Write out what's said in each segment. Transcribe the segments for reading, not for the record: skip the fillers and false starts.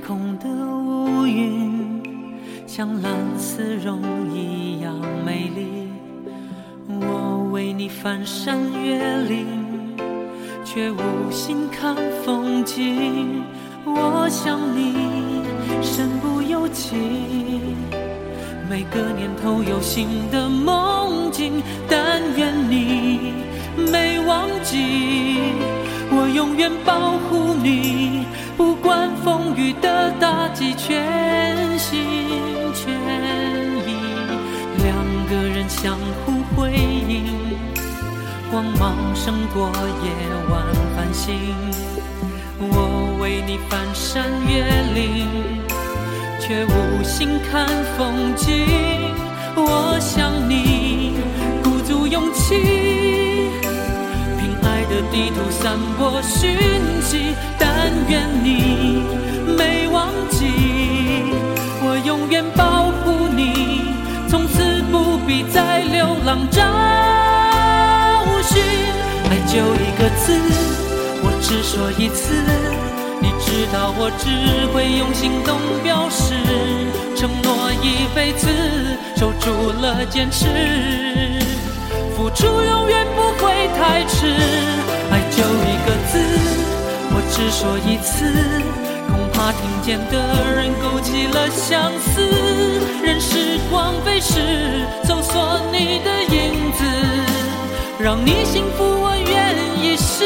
空的乌云像蓝丝绒一样美丽，我为你翻山越岭，却无心看风景。我想你身不由己，每个年头有新的梦境，但愿你没忘记，我永远保护你，不管风雨的打击，全心全意。两个人相互辉映，光芒胜过夜晚繁星。我为你翻山越岭，却无心看风景。我想你鼓足勇气，凭爱的地图散播讯息，但愿你没忘记，我永远保护你，从此不必再流浪找寻。爱就一个字，我只说一次，你知道我只会用行动表示，承诺一辈子，守住了坚持，付出永远不会太迟。爱就一个字，我只说一次，恐怕听见的人勾起了相思。任时光飞逝，搜索你的影子，让你幸福我愿一世。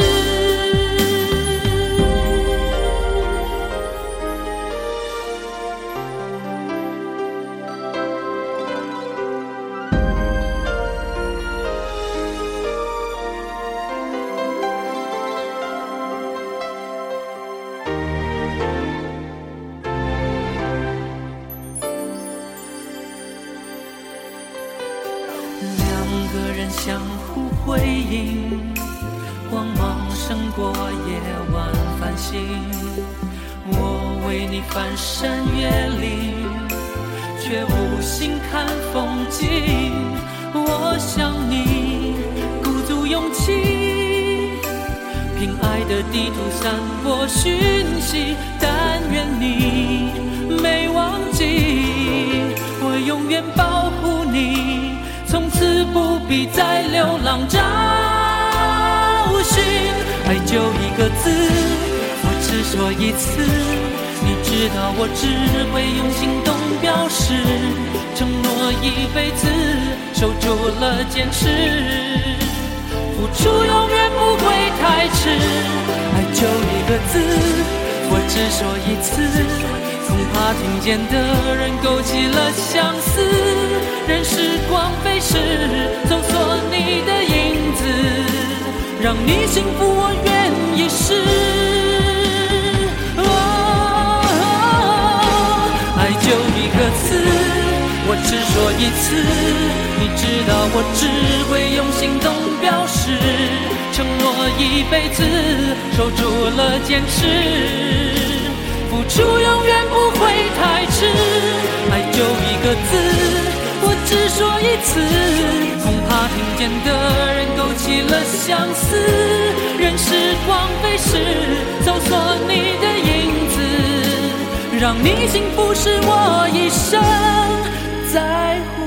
两个人相互辉映，光芒胜过夜晚繁星。我为你翻山越岭，却无心看风景。我想你鼓足勇气，凭爱的地图散播讯息，但愿你没忘记，我永远保护你，从此不必再流浪找寻。爱就一个字，我只说一次，你知道我只会用行动表示，承诺一辈子，守住了坚持，付出永远不会太迟。爱就一个字，我只说一次，恐怕听见的人勾起了相思。任时光飞逝，搜索你的影子，让你幸福我愿一世。爱就一个字，我只说一次，你知道我只会用行动表示，承诺一辈子，守住了坚持，付出永远不会太迟。爱就一个字，我只说一次，恐怕听见的人勾起了相思。任时光飞逝，搜索你的影子，让你幸福是我一生在乎。